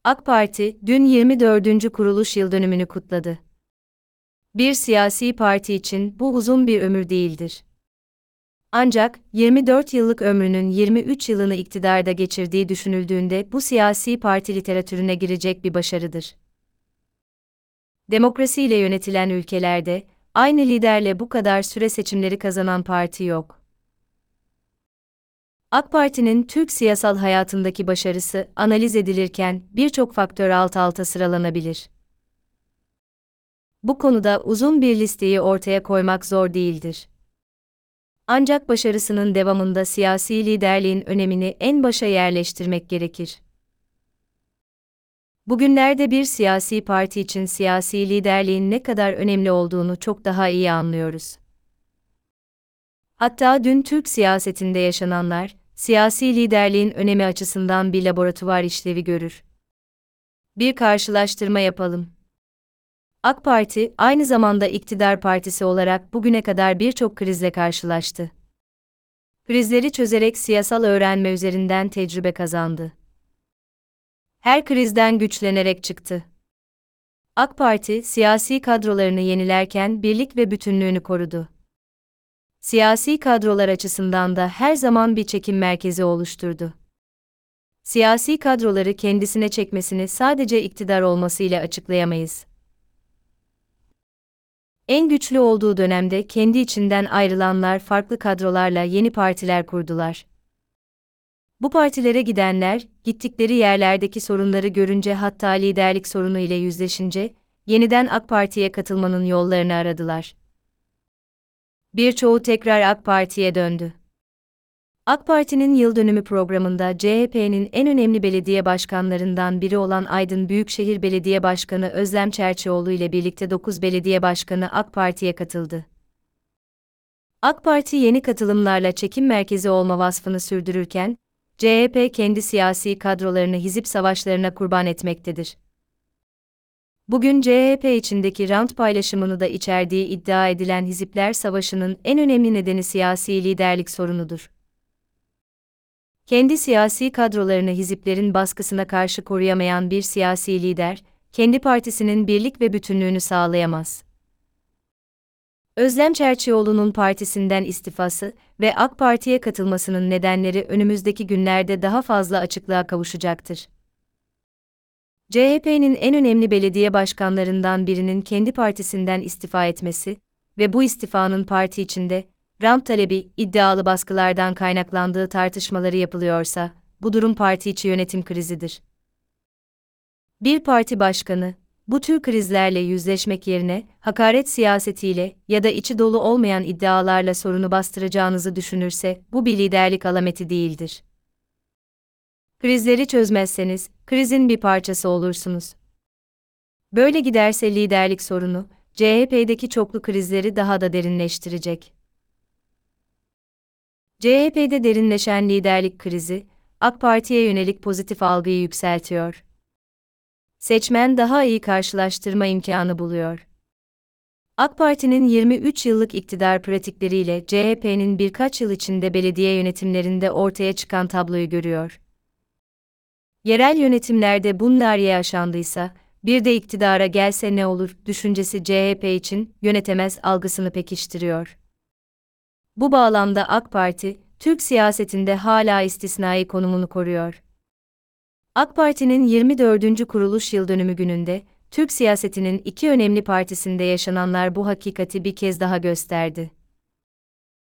AK Parti, dün 24. kuruluş yıldönümünü kutladı. Bir siyasi parti için bu uzun bir ömür değildir. Ancak, 24 yıllık ömrünün 23 yılını iktidarda geçirdiği düşünüldüğünde bu siyasi parti literatürüne girecek bir başarıdır. Demokrasiyle yönetilen ülkelerde, aynı liderle bu kadar süre seçimleri kazanan parti yok. AK Parti'nin Türk siyasal hayatındaki başarısı analiz edilirken birçok faktör alt alta sıralanabilir. Bu konuda uzun bir listeyi ortaya koymak zor değildir. Ancak başarısının devamında siyasi liderliğin önemini en başa yerleştirmek gerekir. Bugünlerde bir siyasi parti için siyasi liderliğin ne kadar önemli olduğunu çok daha iyi anlıyoruz. Hatta dün Türk siyasetinde yaşananlar, siyasi liderliğin önemi açısından bir laboratuvar işlevi görür. Bir karşılaştırma yapalım. AK Parti, aynı zamanda iktidar partisi olarak bugüne kadar birçok krizle karşılaştı. Krizleri çözerek siyasal öğrenme üzerinden tecrübe kazandı. Her krizden güçlenerek çıktı. AK Parti, siyasi kadrolarını yenilerken birlik ve bütünlüğünü korudu. Siyasi kadrolar açısından da her zaman bir çekim merkezi oluşturdu. Siyasi kadroları kendisine çekmesini sadece iktidar olmasıyla açıklayamayız. En güçlü olduğu dönemde kendi içinden ayrılanlar farklı kadrolarla yeni partiler kurdular. Bu partilere gidenler, gittikleri yerlerdeki sorunları görünce hatta liderlik sorunu ile yüzleşince, yeniden AK Parti'ye katılmanın yollarını aradılar. Birçoğu tekrar AK Parti'ye döndü. AK Parti'nin yıldönümü programında CHP'nin en önemli belediye başkanlarından biri olan Aydın Büyükşehir Belediye Başkanı Özlem Çerçioğlu ile birlikte 9 belediye başkanı AK Parti'ye katıldı. AK Parti yeni katılımlarla çekim merkezi olma vasfını sürdürürken, CHP kendi siyasi kadrolarını hizip savaşlarına kurban etmektedir. Bugün CHP içindeki rant paylaşımını da içerdiği iddia edilen hizipler savaşının en önemli nedeni siyasi liderlik sorunudur. Kendi siyasi kadrolarını hiziplerin baskısına karşı koruyamayan bir siyasi lider, kendi partisinin birlik ve bütünlüğünü sağlayamaz. Özlem Çerçioğlu'nun partisinden istifası ve AK Parti'ye katılmasının nedenleri önümüzdeki günlerde daha fazla açıklığa kavuşacaktır. CHP'nin en önemli belediye başkanlarından birinin kendi partisinden istifa etmesi ve bu istifanın parti içinde rant talebi, iddialı baskılardan kaynaklandığı tartışmaları yapılıyorsa, bu durum parti içi yönetim krizidir. Bir parti başkanı, bu tür krizlerle yüzleşmek yerine, hakaret siyasetiyle ya da içi dolu olmayan iddialarla sorunu bastıracağınızı düşünürse, bu bir liderlik alameti değildir. Krizleri çözmezseniz, krizin bir parçası olursunuz. Böyle giderse liderlik sorunu, CHP'deki çoklu krizleri daha da derinleştirecek. CHP'de derinleşen liderlik krizi, AK Parti'ye yönelik pozitif algıyı yükseltiyor. Seçmen daha iyi karşılaştırma imkanı buluyor. AK Parti'nin 23 yıllık iktidar pratikleriyle CHP'nin birkaç yıl içinde belediye yönetimlerinde ortaya çıkan tabloyu görüyor. Yerel yönetimlerde bunlar yaşandıysa, bir de iktidara gelse ne olur düşüncesi CHP için yönetemez algısını pekiştiriyor. Bu bağlamda AK Parti, Türk siyasetinde hala istisnai konumunu koruyor. AK Parti'nin 24. kuruluş yıldönümü gününde, Türk siyasetinin iki önemli partisinde yaşananlar bu hakikati bir kez daha gösterdi.